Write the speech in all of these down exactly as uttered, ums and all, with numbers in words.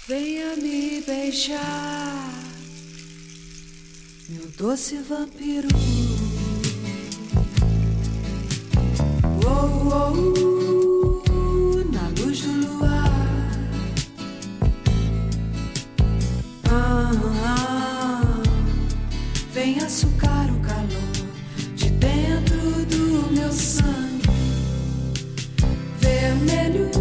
Venha me beijar, meu doce vampiro. Oh, oh, oh, na luz do luar. Ah, ah, vem açucar o calor de dentro do meu sangue vermelho,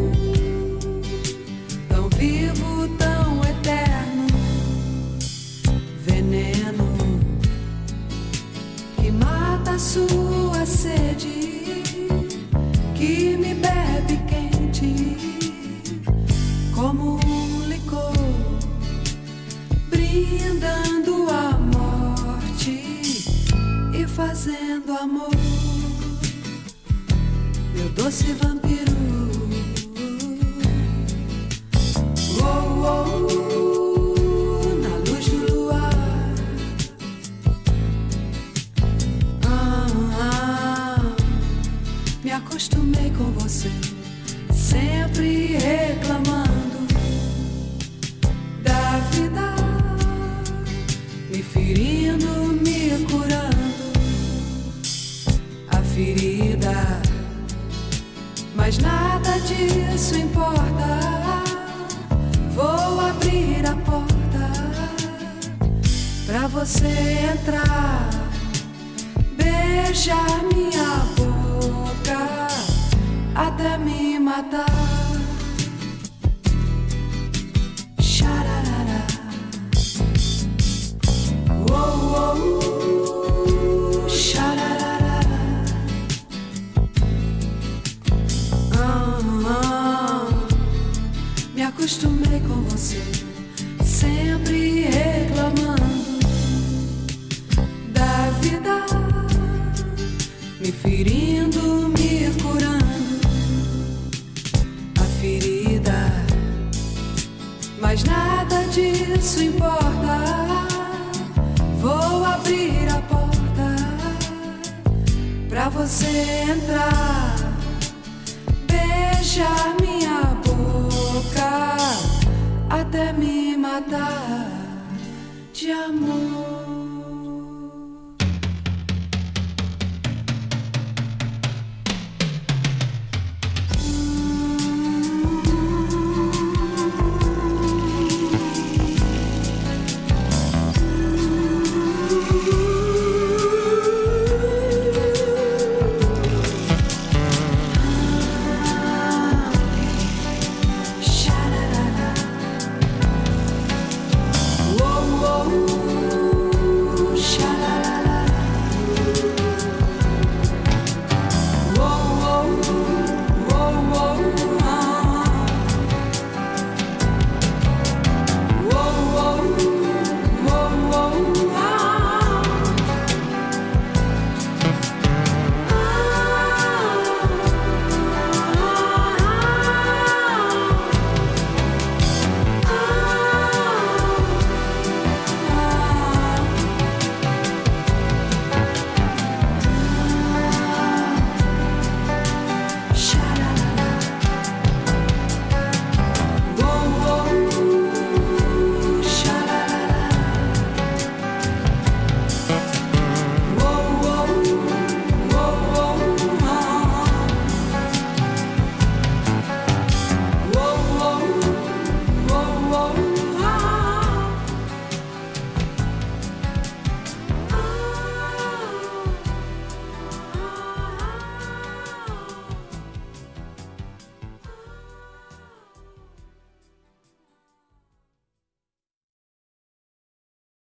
tão vivo, tão eterno, veneno que mata a sua sede, que me bebe quente como um licor, brindando a morte e fazendo amor, meu doce vampiro. Oh, oh, oh, na luz do luar. Ah, ah, me acostumei com você, sempre reclamando da vida, me ferindo, me curando a ferida, mas nada disso importa. Vou abrir a porta pra você entrar, beijar minha boca até me matar. Xararara. Oh, oh, oh, xararara. Ah, ah, me acostumei com você, sempre reclamando da vida, me ferindo, me curando a ferida, mas nada disso importa. Vou abrir a porta pra você entrar, beijar minha boca até me matar de amor.